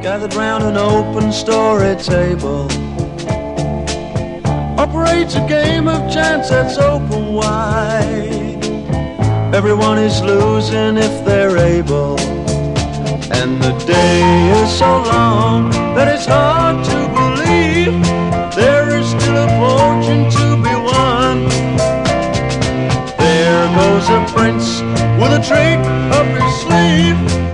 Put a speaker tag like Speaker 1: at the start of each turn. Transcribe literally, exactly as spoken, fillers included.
Speaker 1: gathered round an open story table, operates a game of chance that's open wide. Everyone is losing if they're able, and the day is so long that it's hard to believe there is still a fortune to be won. There goes a prince with a trick up his sleeve.